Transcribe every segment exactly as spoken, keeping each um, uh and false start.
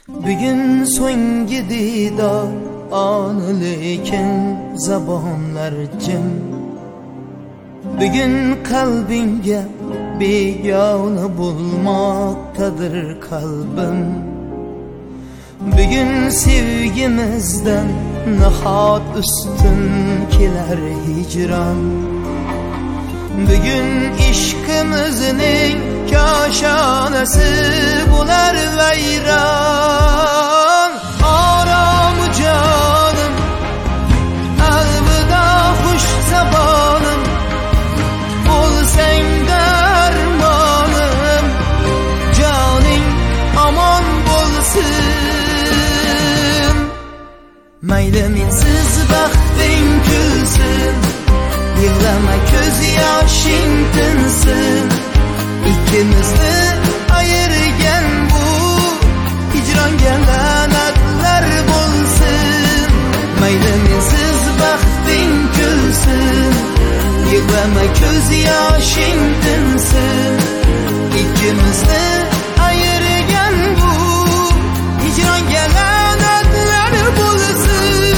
Bugün so'nggi didor onu lekin zabonlar jim. Bugün qalbingga begona bo'lmoqdadir qalbim. Bugün sevgimizdan nahot ustun kelar hicran. Bugün ishqimizning koshonasi bo'lar vayron. Orom jonim, alvida xush zabonim, bo'lsang darmonim, joning omon bo'lsin. Mayli mensiz baxting kulsin, yig'lama ko'z yoshing tinsin. İkimizni ayirgan bu hijronga la'natlar bo'lsin. Mayli mensiz baxting kulsin, yig'lama ko'z yoshing tinsin. İkimizni ayirgan bu hijronga la'natlar bo'lsin.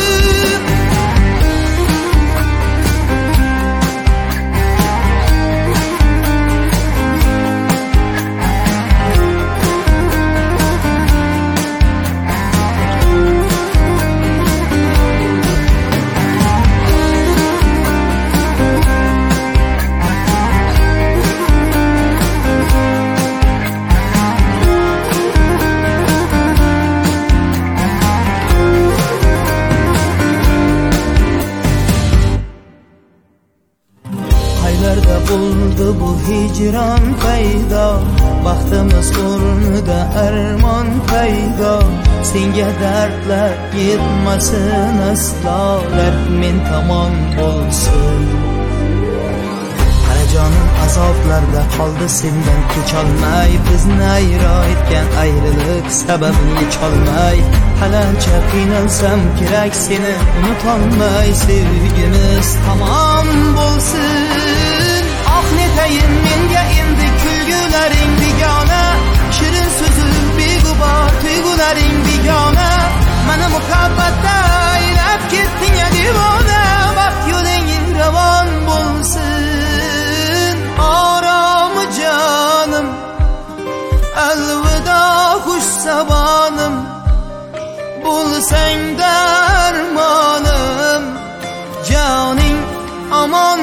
Qaylarda bo'ldi bu hijron paydo, baxtimiz o'rnida armon paydo. Senga dardlar yetmasin aslo, dard men tomon bo'lsin. Qarajonim azoblarda qoldi sendan kecholmay, bizni ayro etgan ayriliq sababini yecholmay. Qalancha qiynalsam kerak seni unutolmay, sevgimiz tamom bo'lsin. Oh netayin menga endi kulgularing begona, shirin so'zi beg'ubor tuyg'ularing begona. Mana muhabbatda aylab ketding ya devona, baxt yo'ling ravon bo'lsin. Orom jonim, alvida xush sabonim, bo'lsang darmonim, joning omon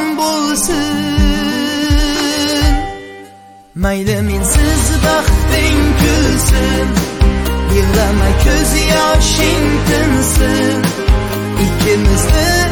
bo'lsin. Mayli mensiz baxting kulsin, yig'lama ko'z yoshing tinsin. Ikkimizni